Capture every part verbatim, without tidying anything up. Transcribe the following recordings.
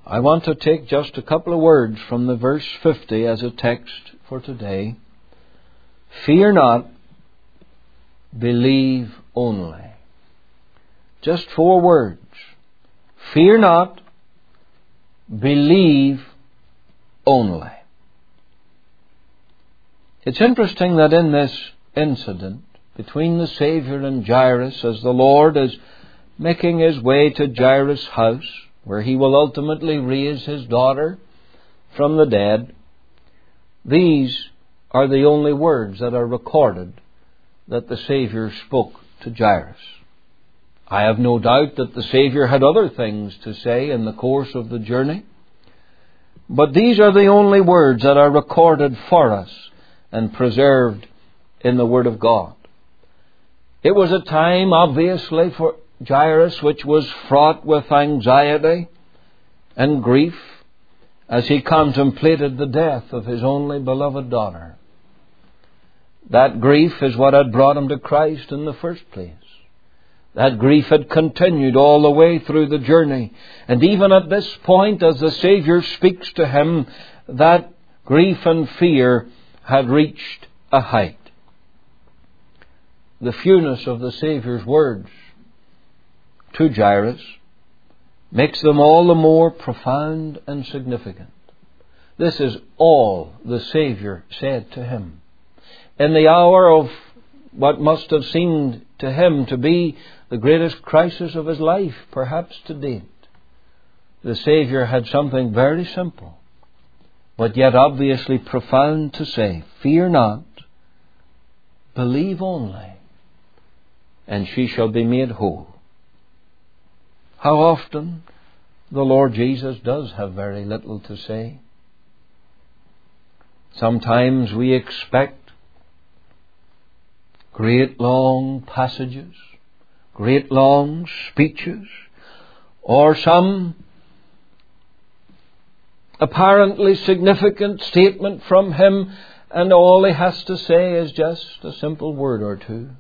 I want to take just a couple of words from the verse fifty as a text for today. Fear not, believe only. Just four words. Fear not, believe only. It's interesting that in this incident between the Savior and Jairus, as the Lord is making his way to Jairus' house, where he will ultimately raise his daughter from the dead, these are the only words that are recorded that the Savior spoke to Jairus. I have no doubt that the Savior had other things to say in the course of the journey, but these are the only words that are recorded for us and preserved in the Word of God. It was a time, obviously, for Jairus which was fraught with anxiety and grief as he contemplated the death of his only beloved daughter. That grief is what had brought him to Christ in the first place. That grief had continued all the way through the journey. And even at this point, as the Savior speaks to him, that grief and fear had reached a height. The fewness of the Savior's words to Jairus makes them all the more profound and significant. This is all the Savior said to him. In the hour of what must have seemed to him to be the greatest crisis of his life, perhaps to date, the Savior had something very simple, but yet obviously profound to say. Fear not, believe only, and she shall be made whole. How often the Lord Jesus does have very little to say. Sometimes we expect great long passages, great long speeches, or some apparently significant statement from him, and all he has to say is just a simple word or two.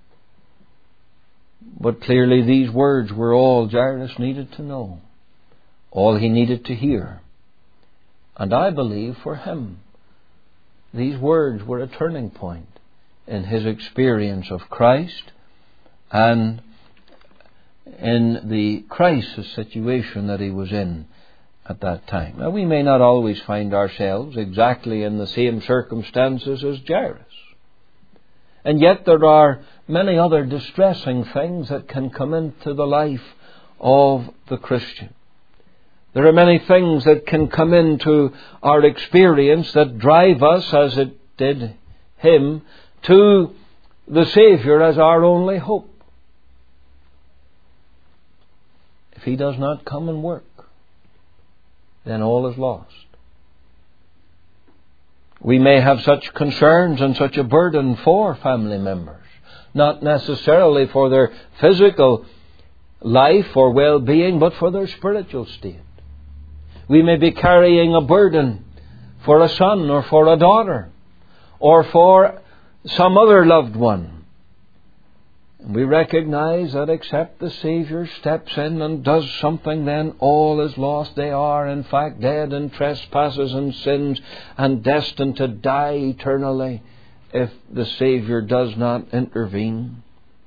But clearly these words were all Jairus needed to know, all he needed to hear. And I believe for him, these words were a turning point in his experience of Christ and in the crisis situation that he was in at that time. Now, we may not always find ourselves exactly in the same circumstances as Jairus. And yet there are many other distressing things that can come into the life of the Christian. There are many things that can come into our experience that drive us, as it did him, to the Savior as our only hope. If he does not come and work, then all is lost. We may have such concerns and such a burden for family members, not necessarily for their physical life or well-being, but for their spiritual state. We may be carrying a burden for a son or for a daughter or for some other loved one. And we recognize that except the Savior steps in and does something, then all is lost. They are, in fact, dead in trespasses and sins and destined to die eternally if the Savior does not intervene.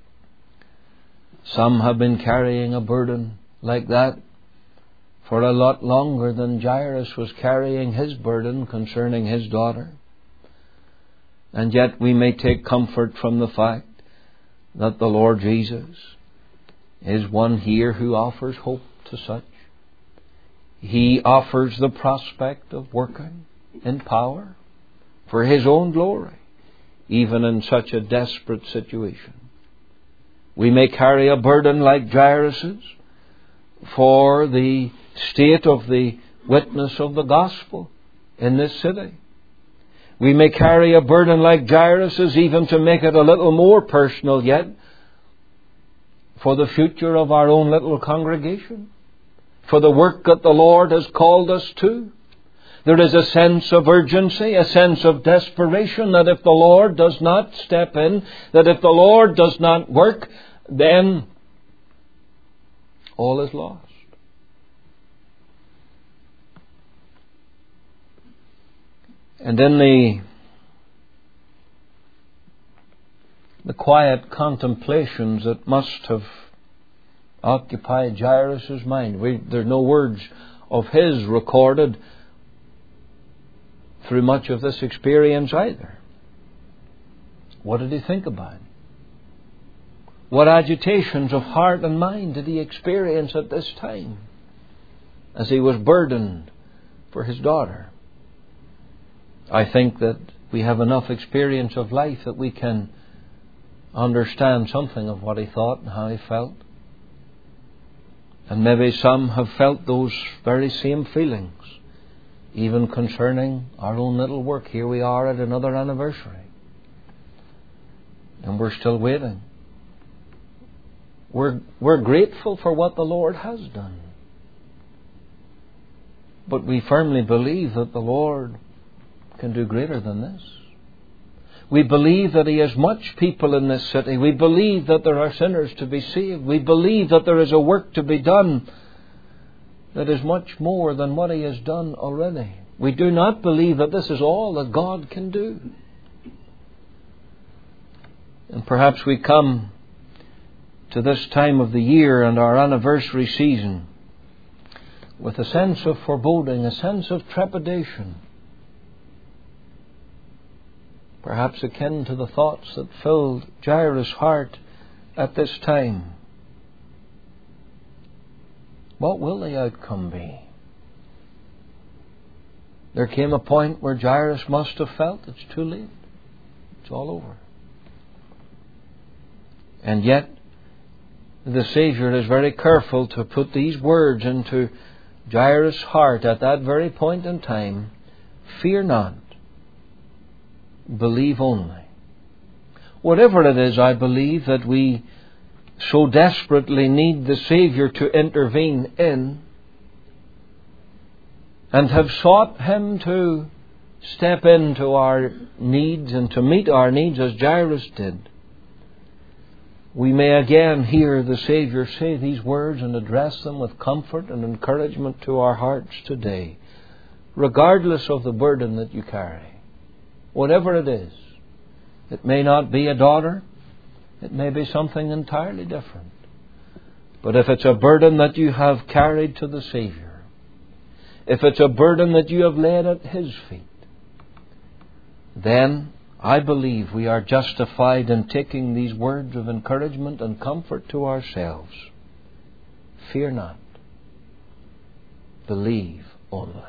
Some have been carrying a burden like that for a lot longer than Jairus was carrying his burden concerning his daughter. And yet we may take comfort from the fact that the Lord Jesus is one here who offers hope to such. He offers the prospect of working in power for His own glory, even in such a desperate situation. We may carry a burden like Jairus's for the state of the witness of the gospel in this city. We may carry a burden like Jairus's, even to make it a little more personal yet, for the future of our own little congregation, for the work that the Lord has called us to. There is a sense of urgency, a sense of desperation that if the Lord does not step in, that if the Lord does not work, then all is lost. And in the, the quiet contemplations that must have occupied Jairus' mind, we, there are no words of his recorded through much of this experience either. What did he think about? What agitations of heart and mind did he experience at this time as he was burdened for his daughter? I think that we have enough experience of life that we can understand something of what he thought and how he felt. And maybe some have felt those very same feelings, even concerning our own little work. Here we are at another anniversary, and we're still waiting. We're, we're grateful for what the Lord has done. But we firmly believe that the Lord can do greater than this. We believe that He has much people in this city. We believe that there are sinners to be saved. We believe that there is a work to be done that is much more than what He has done already. We do not believe that this is all that God can do. And perhaps we come to this time of the year and our anniversary season with a sense of foreboding, a sense of trepidation, perhaps akin to the thoughts that filled Jairus' heart at this time. What will the outcome be? There came a point where Jairus must have felt it's too late. It's all over. And yet, the Saviour is very careful to put these words into Jairus' heart at that very point in time. Fear not. Believe only. Whatever it is, I believe, that we so desperately need the Saviour to intervene in, and have sought Him to step into our needs and to meet our needs as Jairus did, we may again hear the Saviour say these words and address them with comfort and encouragement to our hearts today, regardless of the burden that you carry. Whatever it is, it may not be a daughter, it may be something entirely different. But if it's a burden that you have carried to the Saviour, if it's a burden that you have laid at His feet, then I believe we are justified in taking these words of encouragement and comfort to ourselves. Fear not. Believe only.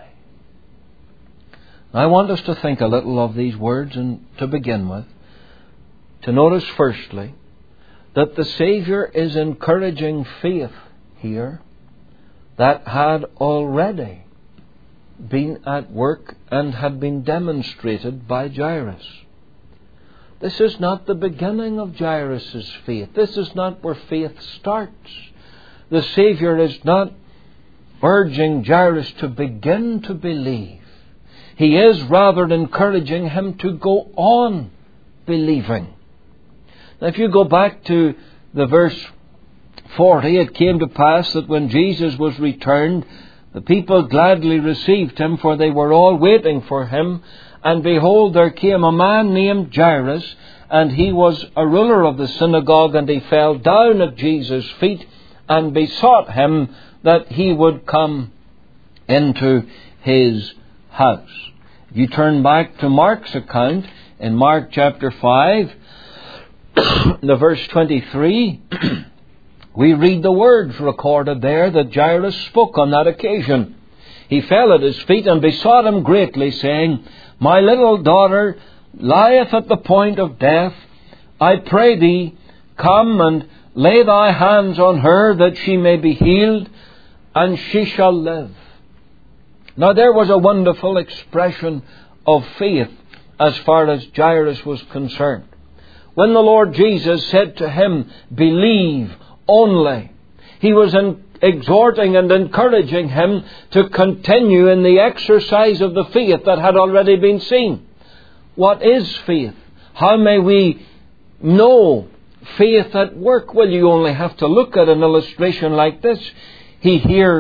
I want us to think a little of these words, and to begin with, to notice firstly that the Saviour is encouraging faith here that had already been at work and had been demonstrated by Jairus. This is not the beginning of Jairus' faith. This is not where faith starts. The Saviour is not urging Jairus to begin to believe. He is rather encouraging him to go on believing. Now, if you go back to the verse forty, it came to pass that when Jesus was returned, the people gladly received Him, for they were all waiting for Him. And behold, there came a man named Jairus, and he was a ruler of the synagogue, and he fell down at Jesus' feet and besought Him that He would come into his house. If you turn back to Mark's account, in Mark chapter five, the verse twenty-three, we read the words recorded there that Jairus spoke on that occasion. He fell at His feet and besought Him greatly, saying, My little daughter lieth at the point of death. I pray Thee, come and lay Thy hands on her, that she may be healed, and she shall live. Now, there was a wonderful expression of faith as far as Jairus was concerned. When the Lord Jesus said to him, believe only, He was in, exhorting and encouraging him to continue in the exercise of the faith that had already been seen. What is faith? How may we know faith at work? Well, you only have to look at an illustration like this. He hears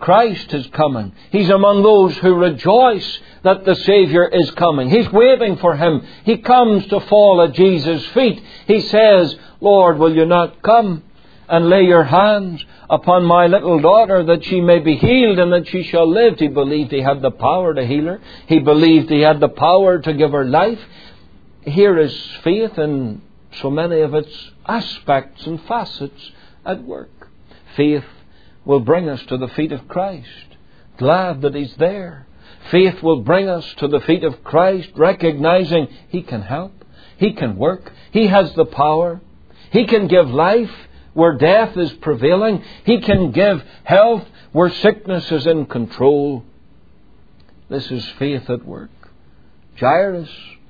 Christ is coming. He's among those who rejoice that the Saviour is coming. He's waiting for Him. He comes to fall at Jesus' feet. He says, Lord, will you not come and lay your hands upon my little daughter that she may be healed and that she shall live? He believed He had the power to heal her. He believed He had the power to give her life. Here is faith in so many of its aspects and facets at work. Faith will bring us to the feet of Christ, glad that He's there. Faith will bring us to the feet of Christ, recognizing He can help, He can work, He has the power, He can give life where death is prevailing, He can give health where sickness is in control. This is faith at work. Jairus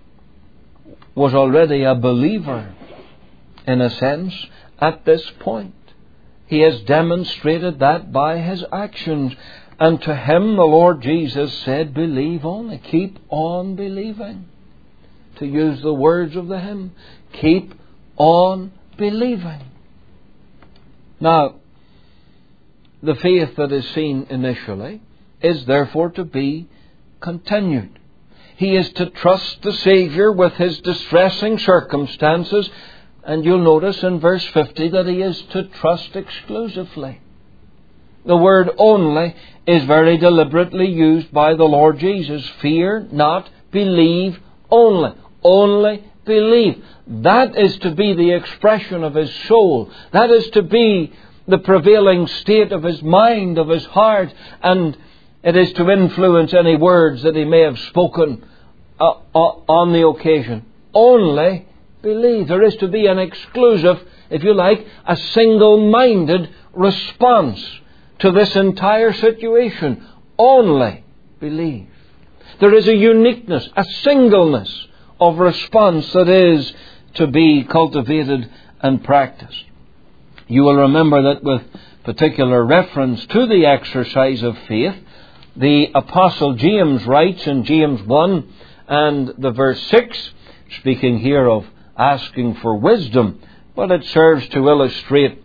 was already a believer, in a sense, at this point. He has demonstrated that by his actions. And to him the Lord Jesus said, believe only. Keep on believing. To use the words of the hymn, keep on believing. Now, the faith that is seen initially is therefore to be continued. He is to trust the Saviour with his distressing circumstances. And you'll notice in verse fifty that he is to trust exclusively. The word only is very deliberately used by the Lord Jesus. Fear not, believe only. Only believe. That is to be the expression of his soul. That is to be the prevailing state of his mind, of his heart. And it is to influence any words that he may have spoken uh, uh, on the occasion. Only believe. There is to be an exclusive, if you like, a single-minded response to this entire situation. Only believe. There is a uniqueness, a singleness of response that is to be cultivated and practiced. You will remember that with particular reference to the exercise of faith, the Apostle James writes in James one and the verse six, speaking here of asking for wisdom, but it serves to illustrate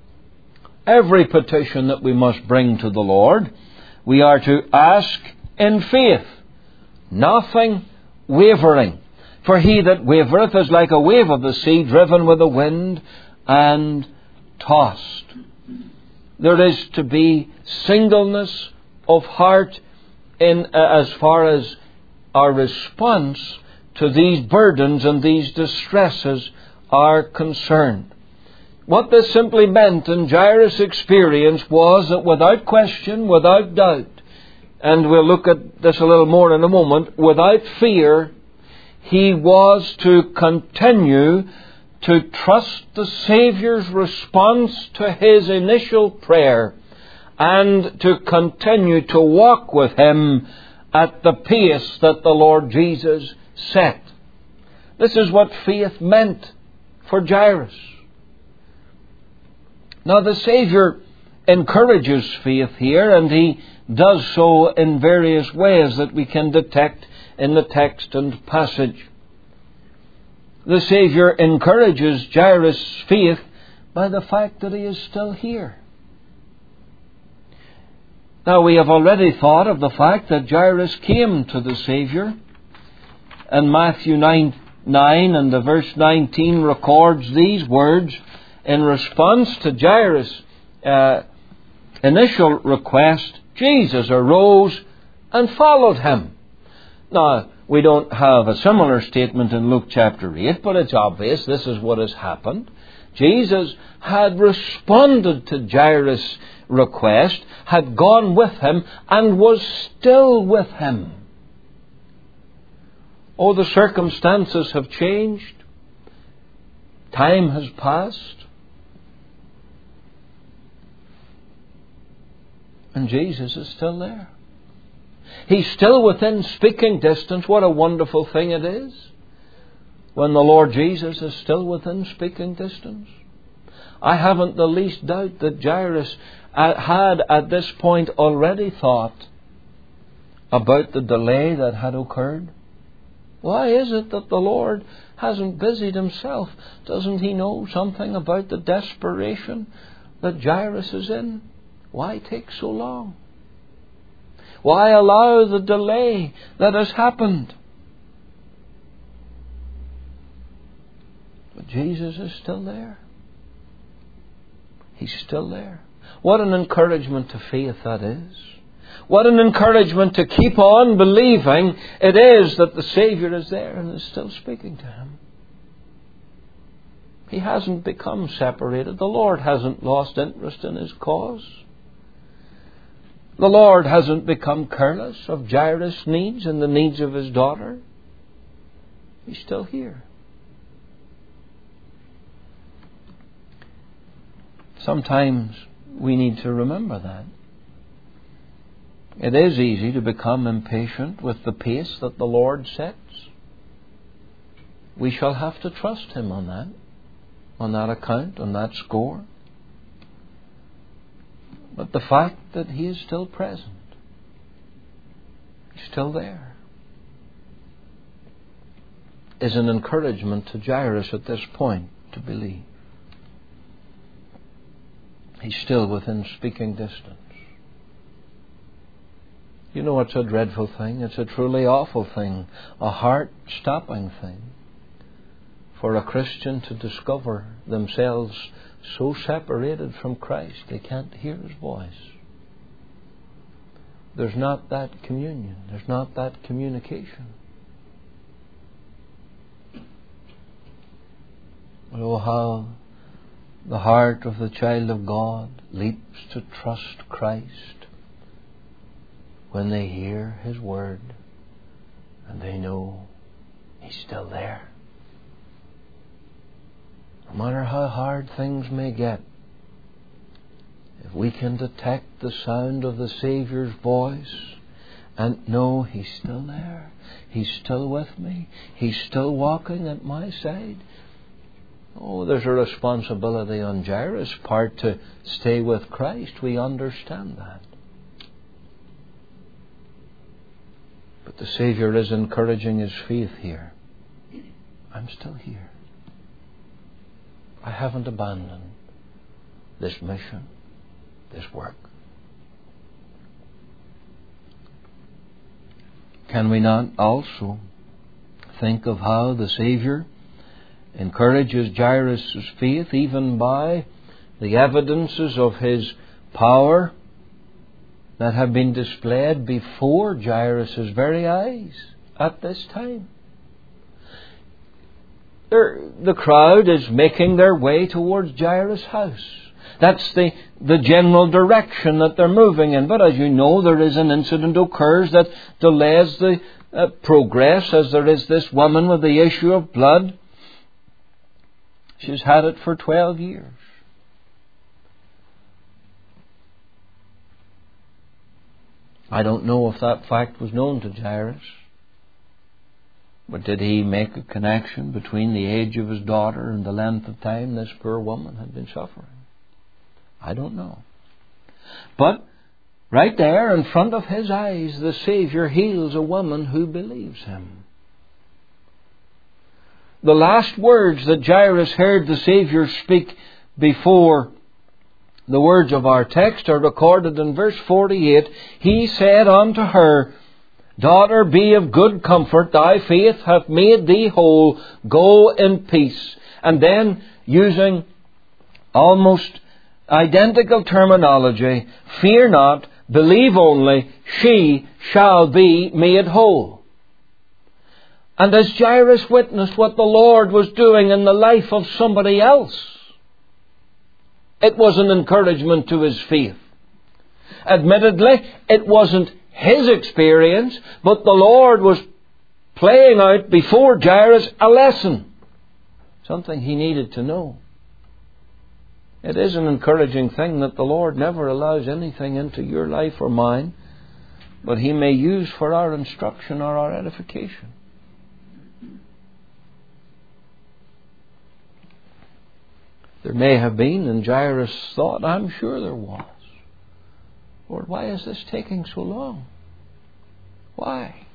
every petition that we must bring to the Lord. We are to ask in faith, nothing wavering. For he that wavereth is like a wave of the sea, driven with the wind and tossed. There is to be singleness of heart in uh, as far as our response to these burdens and these distresses are concerned. What this simply meant in Jairus' experience was that without question, without doubt, and we'll look at this a little more in a moment, without fear, he was to continue to trust the Saviour's response to his initial prayer and to continue to walk with him at the pace that the Lord Jesus set. This is what faith meant for Jairus. Now the Saviour encourages faith here, and he does so in various ways that we can detect in the text and passage. The Saviour encourages Jairus' faith by the fact that he is still here. Now we have already thought of the fact that Jairus came to the Saviour. And Matthew nine, nine and the verse nineteen records these words in response to Jairus' uh, initial request. Jesus arose and followed him. Now, we don't have a similar statement in Luke chapter eight, but it's obvious this is what has happened. Jesus had responded to Jairus' request, had gone with him, and was still with him. Oh, the circumstances have changed. Time has passed. And Jesus is still there. He's still within speaking distance. What a wonderful thing it is when the Lord Jesus is still within speaking distance. I haven't the least doubt that Jairus had at this point already thought about the delay that had occurred. Why is it that the Lord hasn't busied himself? Doesn't he know something about the desperation that Jairus is in? Why take so long? Why allow the delay that has happened? But Jesus is still there. He's still there. What an encouragement to faith that is. What an encouragement to keep on believing it is that the Savior is there and is still speaking to him. He hasn't become separated. The Lord hasn't lost interest in his cause. The Lord hasn't become careless of Jairus' needs and the needs of his daughter. He's still here. Sometimes we need to remember that. It is easy to become impatient with the pace that the Lord sets. We shall have to trust him on that, on that account, on that score. But the fact that he is still present, he's still there, is an encouragement to Jairus at this point to believe. He's still within speaking distance. You know, it's a dreadful thing. It's a truly awful thing. A heart-stopping thing for a Christian to discover themselves so separated from Christ they can't hear his voice. There's not that communion. There's not that communication. Oh, how the heart of the child of God leaps to trust Christ when they hear his word and they know he's still there. No matter how hard things may get, if we can detect the sound of the Saviour's voice and know he's still there, he's still with me, he's still walking at my side, oh, there's a responsibility on Jairus' part to stay with Christ. We understand that. But the Savior is encouraging his faith here. I'm still here. I haven't abandoned this mission, this work. Can we not also think of how the Savior encourages Jairus' faith even by the evidences of his power that have been displayed before Jairus' very eyes at this time? They're, the crowd is making their way towards Jairus' house. That's the, the general direction that they're moving in. But as you know, there is an incident occurs that delays the uh, progress, as there is this woman with the issue of blood. She's had it for twelve years. I don't know if that fact was known to Jairus. But did he make a connection between the age of his daughter and the length of time this poor woman had been suffering? I don't know. But right there in front of his eyes, the Savior heals a woman who believes him. The last words that Jairus heard the Savior speak before the words of our text are recorded in verse forty-eight. He said unto her, Daughter, be of good comfort, thy faith hath made thee whole, go in peace. And then, using almost identical terminology, fear not, believe only, she shall be made whole. And as Jairus witnessed what the Lord was doing in the life of somebody else, it was an encouragement to his faith. Admittedly, it wasn't his experience, but the Lord was playing out before Jairus a lesson, something he needed to know. It is an encouraging thing that the Lord never allows anything into your life or mine, but he may use for our instruction or our edification. There may have been, and Jairus thought, I'm sure there was, Lord, why is this taking so long? Why?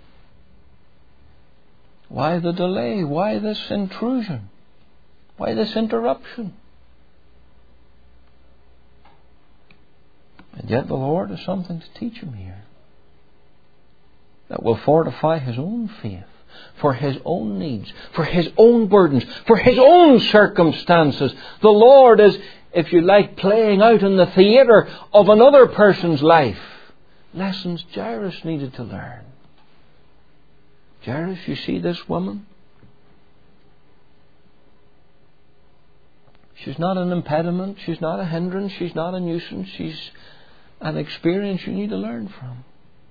Why the delay? Why this intrusion? Why this interruption? And yet the Lord has something to teach him here. that will fortify his own faith, for his own needs, for his own burdens, for his own circumstances. The Lord is, if you like, playing out in the theatre of another person's life lessons Jairus needed to learn. Jairus, you see this woman? She's not an impediment. She's not a hindrance. She's not a nuisance. She's an experience you need to learn from.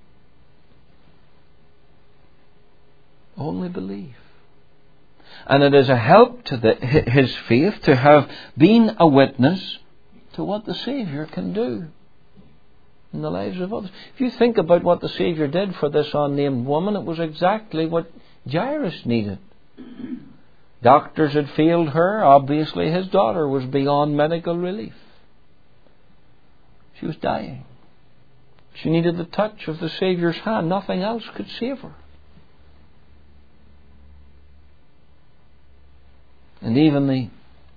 Only believe. And it is a help to the, his faith to have been a witness to what the Saviour can do in the lives of others. If you think about what the Saviour did for this unnamed woman, it was exactly what Jairus needed. Doctors had failed her. Obviously his daughter was beyond medical relief. She was dying. She needed the touch of the Saviour's hand. Nothing else could save her. And even the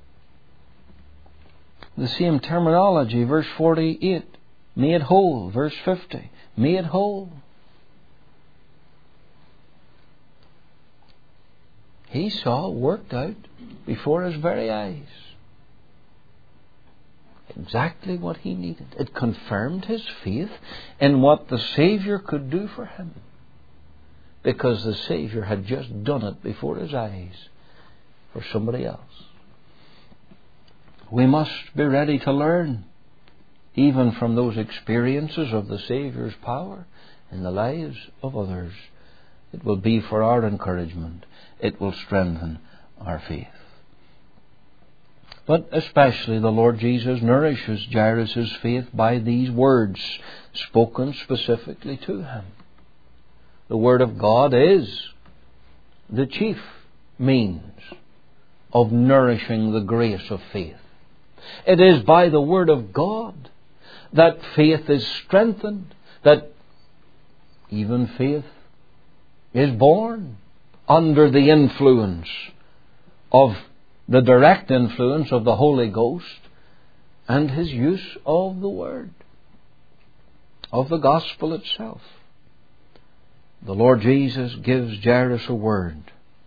the same terminology, verse forty-eight, made whole, verse fifty, made whole. He saw worked out before his very eyes exactly what he needed. It confirmed his faith in what the Saviour could do for him, because the Saviour had just done it before his eyes for somebody else. We must be ready to learn even from those experiences of the Saviour's power in the lives of others. It will be for our encouragement. It will strengthen our faith. But especially the Lord Jesus nourishes Jairus' faith by these words spoken specifically to him. The Word of God is the chief means of nourishing the grace of faith. It is by the Word of God that faith is strengthened, that even faith is born under the influence of the direct influence of the Holy Ghost and His use of the Word, of the Gospel itself. The Lord Jesus gives Jairus a word.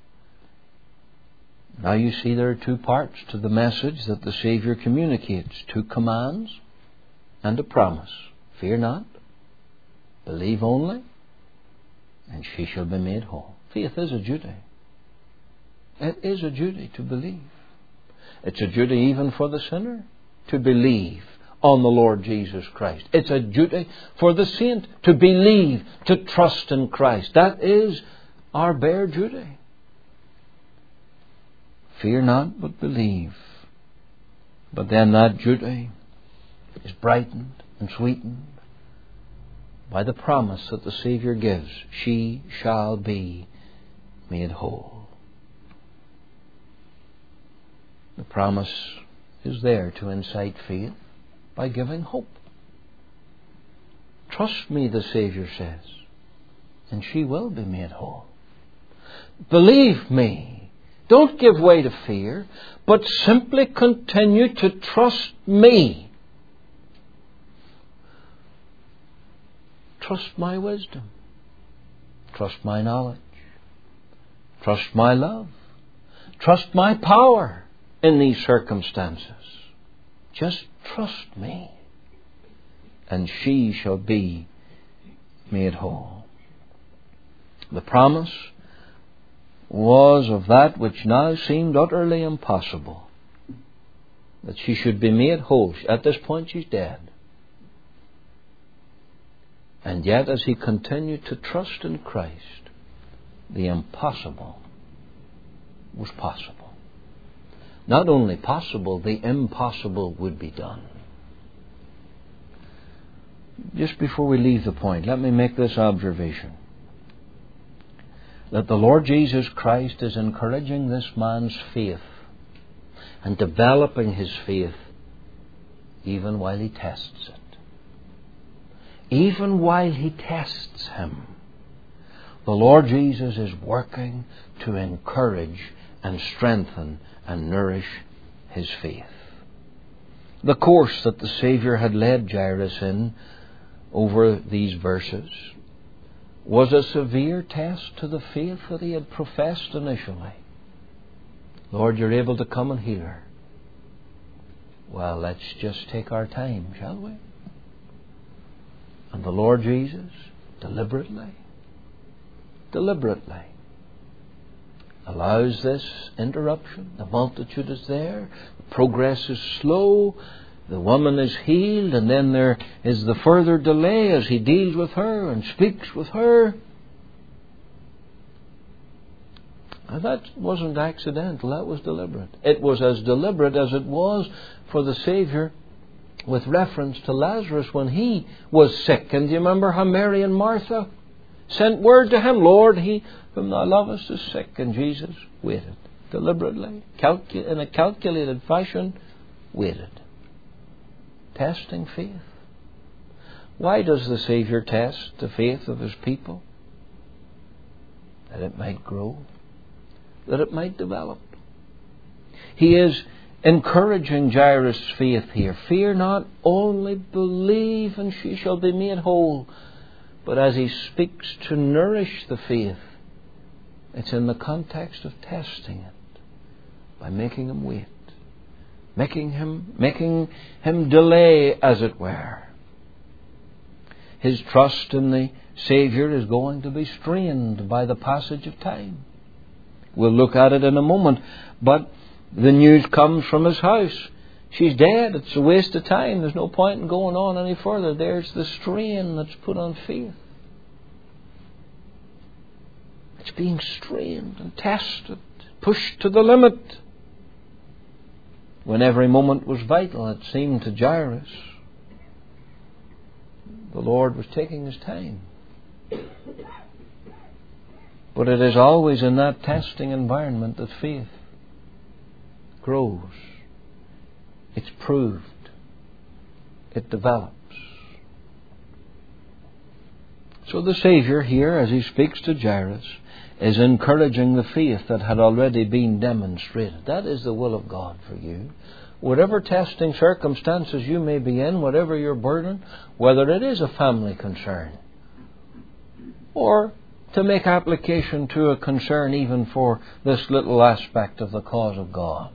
Now you see there are two parts to the message that the Saviour communicates. Two commands and a promise. Fear not, believe only, and she shall be made whole. Faith is a duty. It is a duty to believe. It's a duty even for the sinner to believe on the Lord Jesus Christ. It's a duty for the saint to believe, to trust in Christ. That is our bare duty. Fear not, but believe. But then that duty is brightened and sweetened by the promise that the Saviour gives. She shall be made whole. The promise is there to incite faith by giving hope. Trust me, the Saviour says, and she will be made whole. Believe me. Don't give way to fear, but simply continue to trust me. Trust my wisdom. Trust my knowledge. Trust my love. Trust my power in these circumstances. Just trust me, and she shall be made whole. The promise was of that which now seemed utterly impossible, that she should be made whole. At this point she's dead. And yet as he continued to trust in Christ, the impossible was possible. Not only possible, the impossible would be done. Just before we leave the point, let me make this observation. That the Lord Jesus Christ is encouraging this man's faith and developing his faith even while he tests it. Even while he tests him, the Lord Jesus is working to encourage and strengthen and nourish his faith. The course that the Saviour had led Jairus in over these verses was a severe test to the faith that he had professed initially. Lord, you're able to come and heal her. Well, let's just take our time, shall we? And the Lord Jesus, deliberately, deliberately, allows this interruption. The multitude is there. The progress is slow. The woman is healed, and then there is the further delay as he deals with her and speaks with her. And that wasn't accidental, that was deliberate. It was as deliberate as it was for the Saviour with reference to Lazarus when he was sick. And do you remember how Mary and Martha sent word to him, Lord, he whom thou lovest is sick. And Jesus waited deliberately, calcul- in a calculated fashion, waited. Testing faith. Why does the Saviour test the faith of His people? That it might grow, that it might develop. He is encouraging Jairus' faith here. Fear not, only believe and she shall be made whole. But as he speaks to nourish the faith, it's in the context of testing it by making him wait. Making him, making him delay, as it were. His trust in the Saviour is going to be strained by the passage of time. We'll look at it in a moment. But the news comes from his house. She's dead. It's a waste of time. There's no point in going on any further. There's the strain that's put on faith. It's being strained and tested, pushed to the limit. When every moment was vital, it seemed to Jairus, the Lord was taking His time. But it is always in that testing environment that faith grows. It's proved. It develops. So the Saviour here, as He speaks to Jairus, is encouraging the faith that had already been demonstrated. That is the will of God for you. Whatever testing circumstances you may be in, whatever your burden, whether it is a family concern, or to make application to a concern even for this little aspect of the cause of God,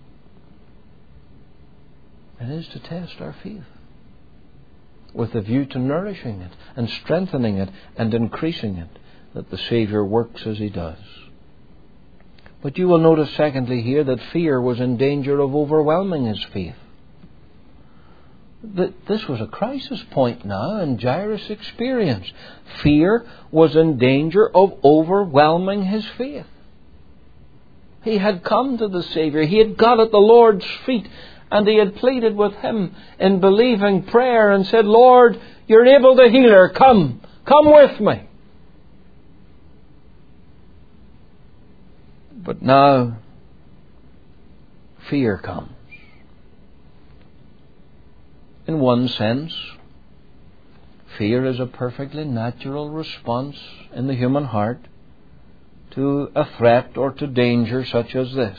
it is to test our faith with a view to nourishing it and strengthening it and increasing it, that the Saviour works as He does. But you will notice secondly here that fear was in danger of overwhelming his faith. This was a crisis point now in Jairus' experience. Fear was in danger of overwhelming his faith. He had come to the Saviour. He had got at the Lord's feet, and he had pleaded with Him in believing prayer and said, Lord, you're able to heal her. Come, come with me. But now, fear comes. In one sense, fear is a perfectly natural response in the human heart to a threat or to danger such as this.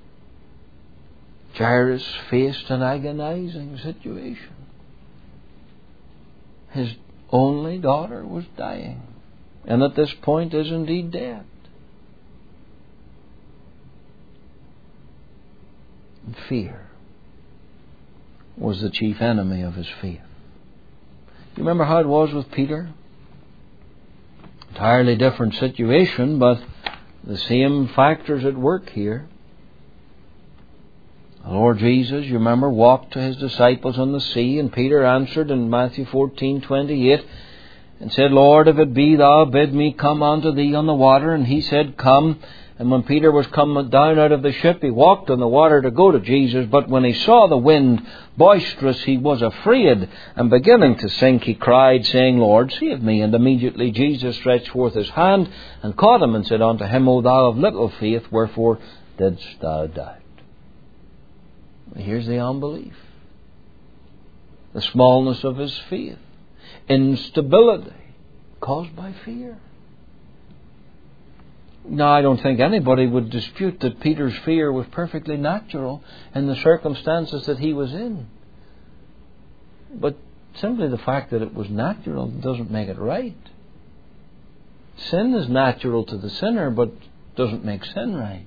Jairus faced an agonizing situation. His only daughter was dying, and at this point is indeed dead. Fear was the chief enemy of his faith. You remember how it was with Peter? Entirely different situation, but the same factors at work here. The Lord Jesus, you remember, walked to His disciples on the sea, and Peter answered in Matthew fourteen twenty-eight and said, Lord, if it be Thou, bid me come unto Thee on the water. And He said, come. And when Peter was come down out of the ship, he walked on the water to go to Jesus. But when he saw the wind boisterous, he was afraid. And beginning to sink, he cried, saying, Lord, save me. And immediately Jesus stretched forth His hand and caught him and said unto him, O thou of little faith, wherefore didst thou doubt? Here's the unbelief. The smallness of his faith. Instability caused by fear. Now, I don't think anybody would dispute that Peter's fear was perfectly natural in the circumstances that he was in. But simply the fact that it was natural doesn't make it right. Sin is natural to the sinner, but doesn't make sin right.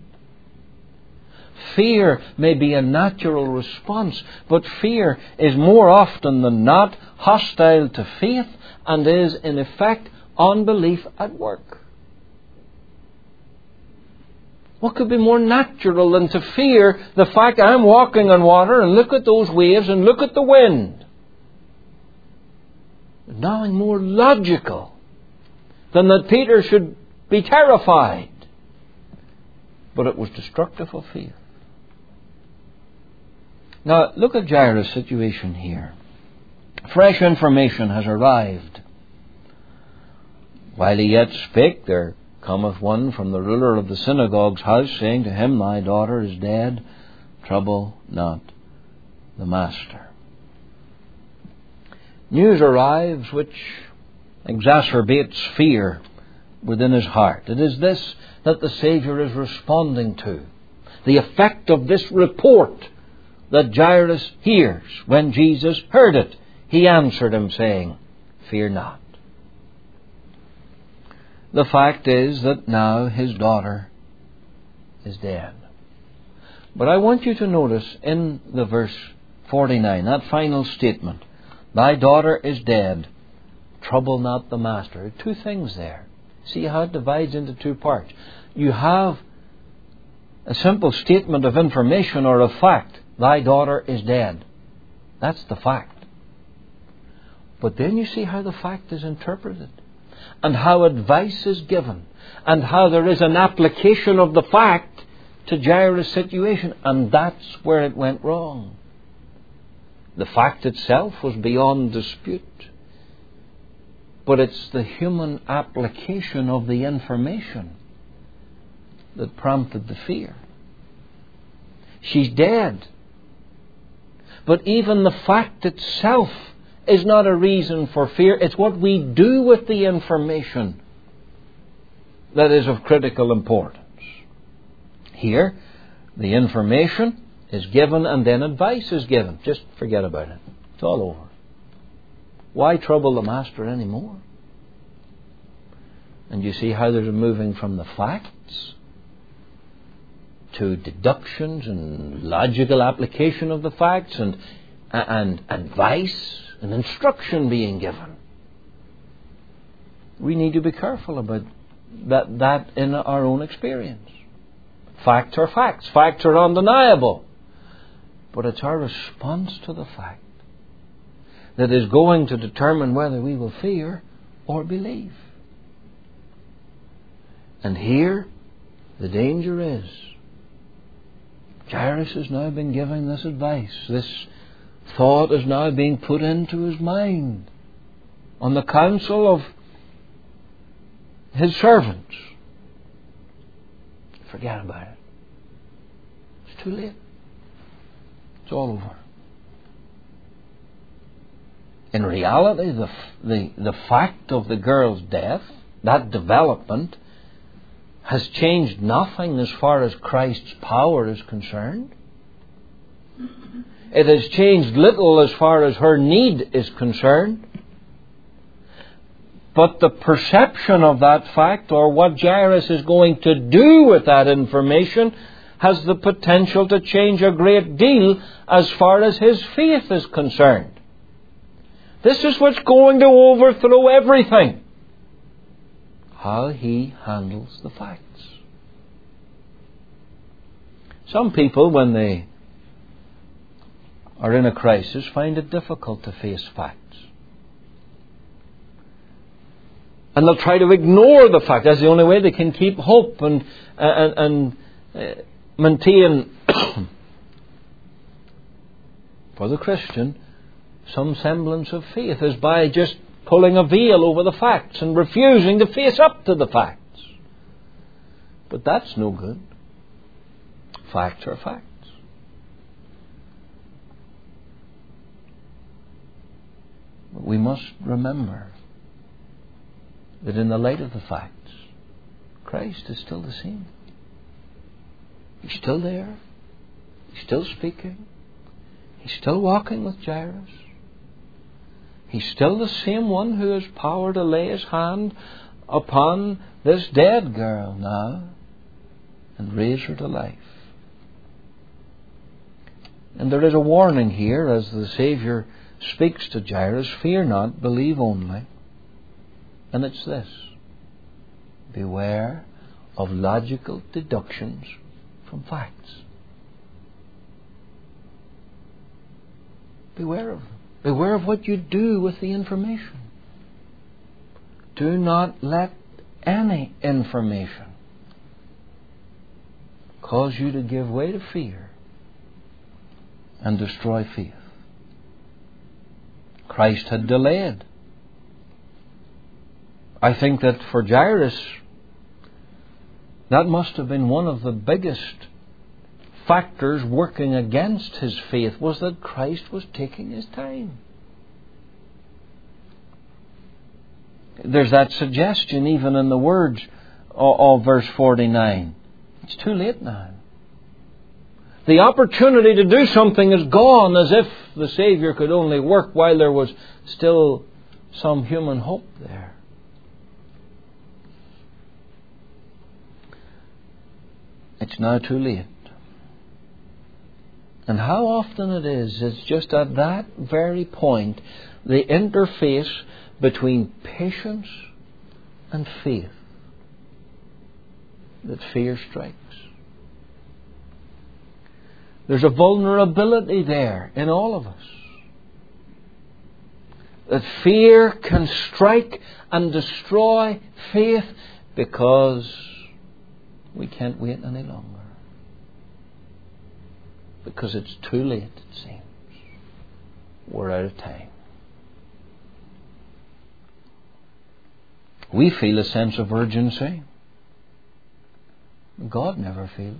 Fear may be a natural response, but fear is more often than not hostile to faith and is, in effect, unbelief at work. What could be more natural than to fear the fact I'm walking on water and look at those waves and look at the wind? Nothing more logical than that Peter should be terrified. But it was destructive of faith. Now, look at Jairus' situation here. Fresh information has arrived. While he yet spake, there cometh one from the ruler of the synagogue's house, saying to him, Thy daughter is dead, trouble not the master. News arrives which exacerbates fear within his heart. It is this that the Saviour is responding to. The effect of this report that Jairus hears. When Jesus heard it, he answered him, saying, Fear not. The fact is that now his daughter is dead. But I want you to notice in the verse forty-nine, that final statement, Thy daughter is dead, trouble not the master. Two things there. See how it divides into two parts. You have a simple statement of information or of fact. Thy daughter is dead. That's the fact. But then you see how the fact is interpreted, and how advice is given, and how there is an application of the fact to Jairus' situation, and that's where it went wrong. The fact itself was beyond dispute, but it's the human application of the information that prompted the fear. She's dead. But even the fact itself is not a reason for fear. It's what we do with the information that is of critical importance. Here, the information is given and then advice is given. Just forget about it. It's all over. Why trouble the master anymore? And you see how there's a moving from the facts to deductions and logical application of the facts, and and advice and instruction being given. We need to be careful about that, that in our own experience. Facts are facts. Facts are undeniable. But it's our response to the fact that is going to determine whether we will fear or believe. And here the danger is, Jairus has now been given this advice. This thought is now being put into his mind on the counsel of his servants. Forget about it. It's too late. It's all over. In reality, the, the, the fact of the girl's death, that development, has changed nothing as far as Christ's power is concerned. It has changed little as far as her need is concerned. But the perception of that fact, or what Jairus is going to do with that information, has the potential to change a great deal as far as his faith is concerned. This is what's going to overthrow everything. How he handles the facts. Some people, when they are in a crisis, find it difficult to face facts. And they'll try to ignore the fact. That's the only way they can keep hope and, and, and uh, maintain, for the Christian, some semblance of faith, is by just pulling a veil over the facts and refusing to face up to the facts. But that's no good. Facts are facts. But we must remember that in the light of the facts, Christ is still the same. He's still there. He's still speaking. He's still walking with Jairus. He's still the same one who has power to lay his hand upon this dead girl now and raise her to life. And there is a warning here as the Saviour speaks to Jairus, fear not, believe only. And it's this: beware of logical deductions from facts. Beware of them. Beware of what you do with the information. Do not let any information cause you to give way to fear and destroy faith. Christ had delayed. I think that for Jairus, that must have been one of the biggest factors working against his faith, was that Christ was taking his time. There's that suggestion even in the words of, of verse forty-nine. It's too late now. The opportunity to do something is gone, as if the Saviour could only work while there was still some human hope there. It's now too late. And how often it is, it's just at that very point, the interface between patience and faith, that fear strikes. There's a vulnerability there in all of us. That fear can strike and destroy faith because we can't wait any longer. Because it's too late, it seems. We're out of time. We feel a sense of urgency. God never feels.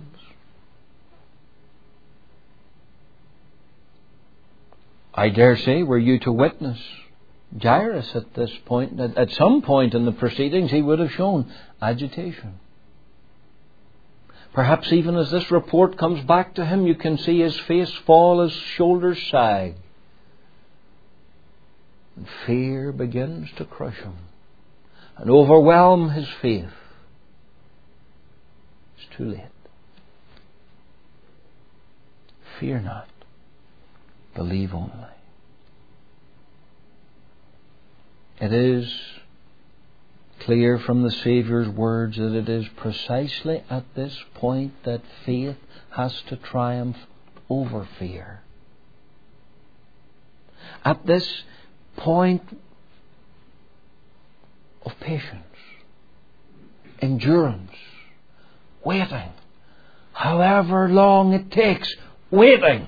I dare say, were you to witness Jairus at this point, at, at some point in the proceedings, he would have shown agitation. Perhaps even as this report comes back to him, you can see his face fall, his shoulders sag. And fear begins to crush him and overwhelm his faith. It's too late. Fear not. Believe only. It is clear from the Saviour's words that it is precisely at this point that faith has to triumph over fear. At this point of patience, endurance, waiting, however long it takes, waiting,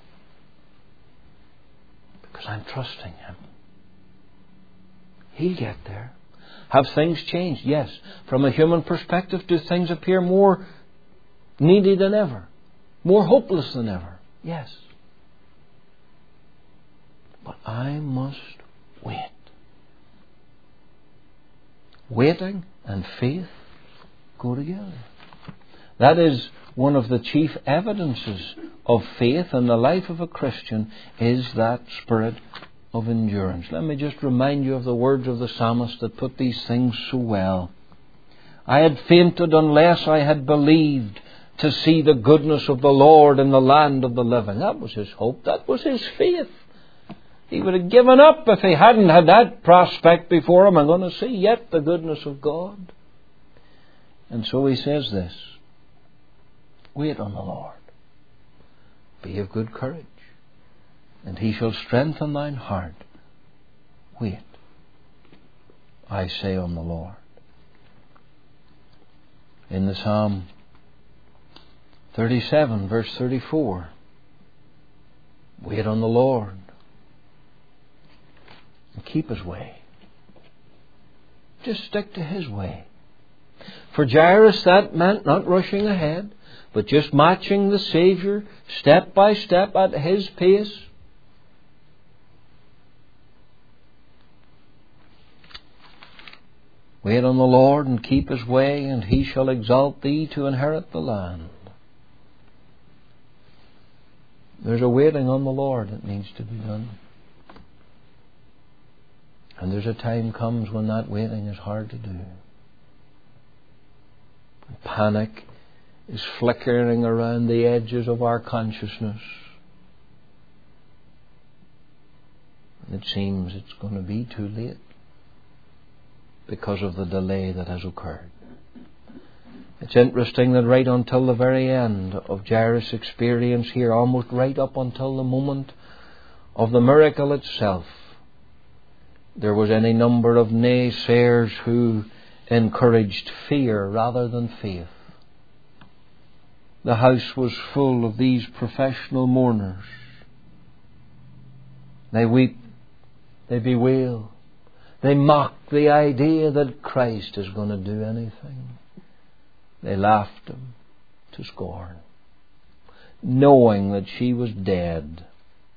because I'm trusting Him. He'll get there. Have things changed? Yes. From a human perspective, do things appear more needy than ever? More hopeless than ever? Yes. But I must wait. Waiting and faith go together. That is one of the chief evidences of faith in the life of a Christian, is that spirit of endurance. Let me just remind you of the words of the psalmist that put these things so well. I had fainted unless I had believed to see the goodness of the Lord in the land of the living. That was his hope. That was his faith. He would have given up if he hadn't had that prospect before him. I'm going to see yet the goodness of God. And so he says this: wait on the Lord. Be of good courage, and He shall strengthen thine heart. Wait, I say, on the Lord. In the Psalm thirty-seven, verse thirty-four, wait on the Lord and keep His way. Just stick to His way. For Jairus, that meant not rushing ahead, but just matching the Saviour step by step at His pace. Wait on the Lord and keep His way, and He shall exalt thee to inherit the land. There's a waiting on the Lord that needs to be done. And there's a time comes when that waiting is hard to do. panic is flickering around the edges of our consciousness. And it seems it's going to be too late because of the delay that has occurred. It's interesting that right until the very end of Jairus' experience here, almost right up until the moment of the miracle itself, there was any number of naysayers who encouraged fear rather than faith. The house was full of these professional mourners. They weep, they bewail, they mock the idea that Christ is going to do anything. They laughed him to scorn, knowing that she was dead.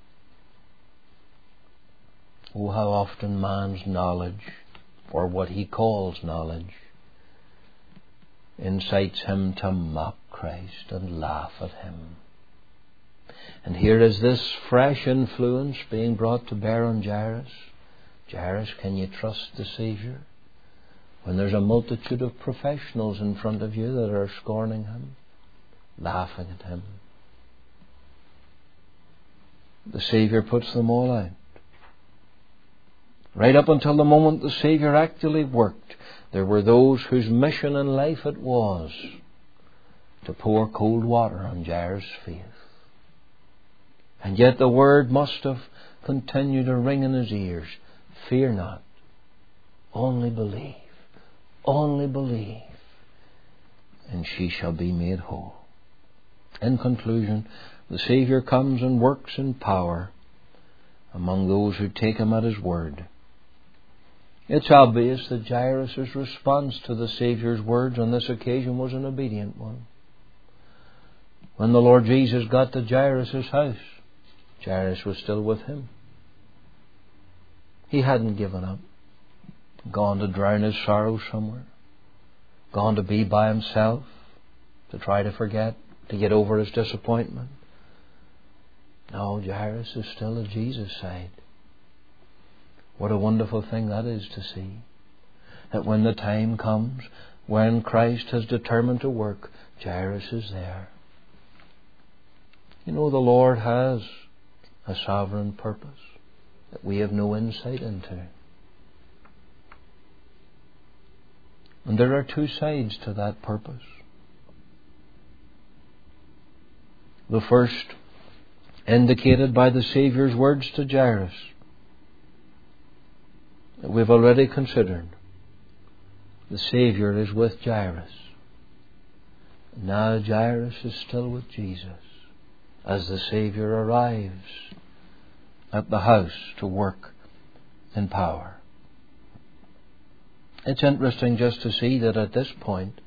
Oh, how often man's knowledge, or what he calls knowledge, incites him to mock Christ and laugh at him. And here is this fresh influence being brought to bear on Jairus. Jairus, can you trust the Saviour when there's a multitude of professionals in front of you that are scorning him, laughing at him? The Saviour puts them all out. Right up until the moment the Saviour actually worked, there were those whose mission in life it was to pour cold water on Jairus' faith. And yet the word must have continued to ring in his ears. Fear not, only believe, only believe, and she shall be made whole. In conclusion, the Saviour comes and works in power among those who take him at his word. It's obvious that Jairus' response to the Saviour's words on this occasion was an obedient one. When the Lord Jesus got to Jairus' house, Jairus was still with him. He hadn't given up, gone to drown his sorrow somewhere, gone to be by himself, to try to forget, to get over his disappointment. No, Jairus is still at Jesus' side. What a wonderful thing that is to see. That when the time comes, when Christ has determined to work, Jairus is there. You know, the Lord has a sovereign purpose that we have no insight into. And there are two sides to that purpose. The first, indicated by the Saviour's words to Jairus, that we've already considered. The Saviour is with Jairus. Now Jairus is still with Jesus as the Saviour arrives at the house to work in power. It's interesting just to see that at this point,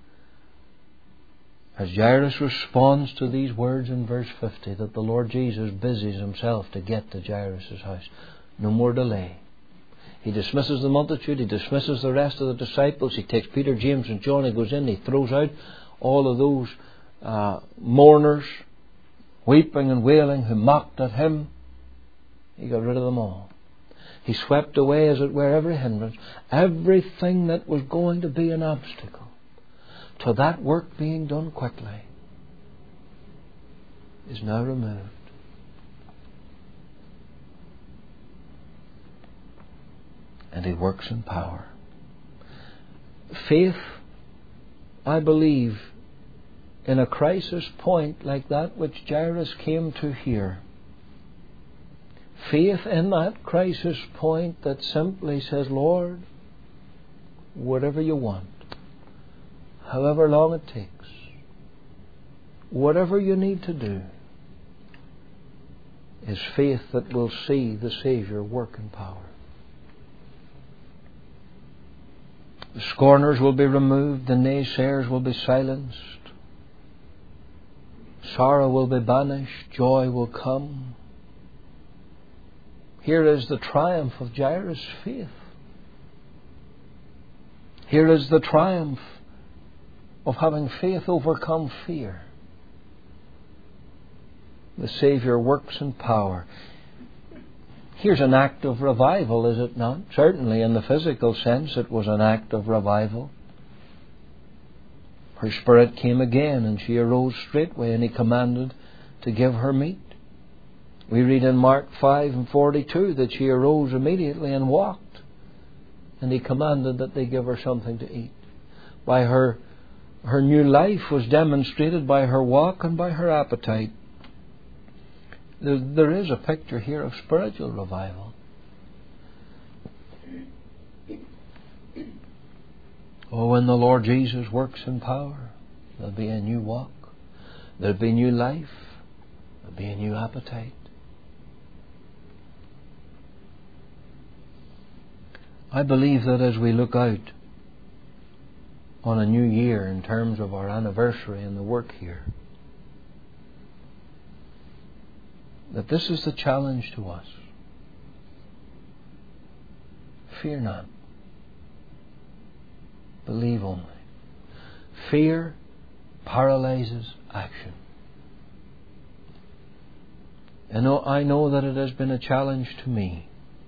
as Jairus responds to these words in verse fifty, that the Lord Jesus busies himself to get to Jairus' house. No more delay. He dismisses the multitude. He dismisses the rest of the disciples. He takes Peter, James and John. He goes in. He throws out all of those uh, mourners, weeping and wailing, who mocked at him. He got rid of them all. He swept away, as it were, every hindrance, everything that was going to be an obstacle to that work being done quickly is now removed. And he works in power. Faith, I believe, in a crisis point like that which Jairus came to here, faith in that crisis point that simply says, Lord, whatever you want, however long it takes, whatever you need to do, is faith that will see the Saviour work in power. The scorners will be removed, the naysayers will be silenced, sorrow will be banished, joy will come. Here is the triumph of Jairus' faith. Here is the triumph of having faith overcome fear. The Saviour works in power. Here's an act of revival, is it not? Certainly in the physical sense it was an act of revival. her spirit came again, and she arose straightway, and he commanded to give her meat. We read in Mark five and forty-two that she arose immediately and walked, and he commanded that they give her something to eat. By her, her new life was demonstrated by her walk and by her appetite. There, there is a picture here of spiritual revival. Oh, when the Lord Jesus works in power, there'll be a new walk, there'll be new life, there'll be a new appetite. I believe that as we look out on a new year in terms of our anniversary and the work here, that this is the challenge to us. Fear not. Believe only. Fear paralyzes action. And I know that it has been a challenge to me.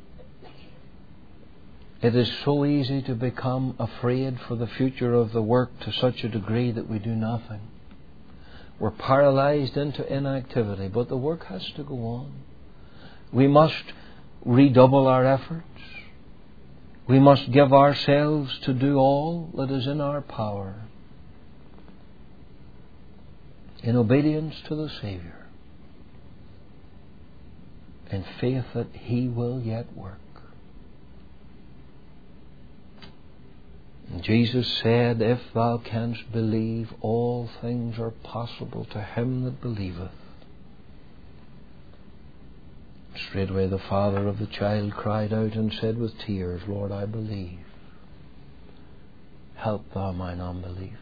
It is so easy to become afraid for the future of the work to such a degree that we do nothing. We're paralyzed into inactivity, but the work has to go on. We must redouble our efforts. We must give ourselves to do all that is in our power in obedience to the Saviour, in faith that He will yet work. And Jesus said, if thou canst believe, all things are possible to him that believeth. Straightway the father of the child cried out and said with tears, Lord, I believe. Help thou mine unbelief.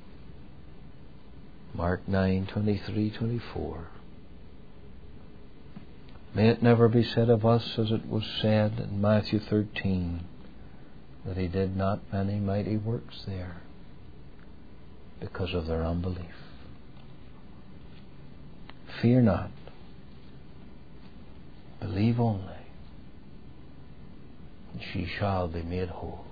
Mark nine, twenty-three, twenty-four. May it never be said of us as it was said in Matthew thirteen, that He did not many mighty works there because of their unbelief. Fear not. Believe only, and she shall be made whole.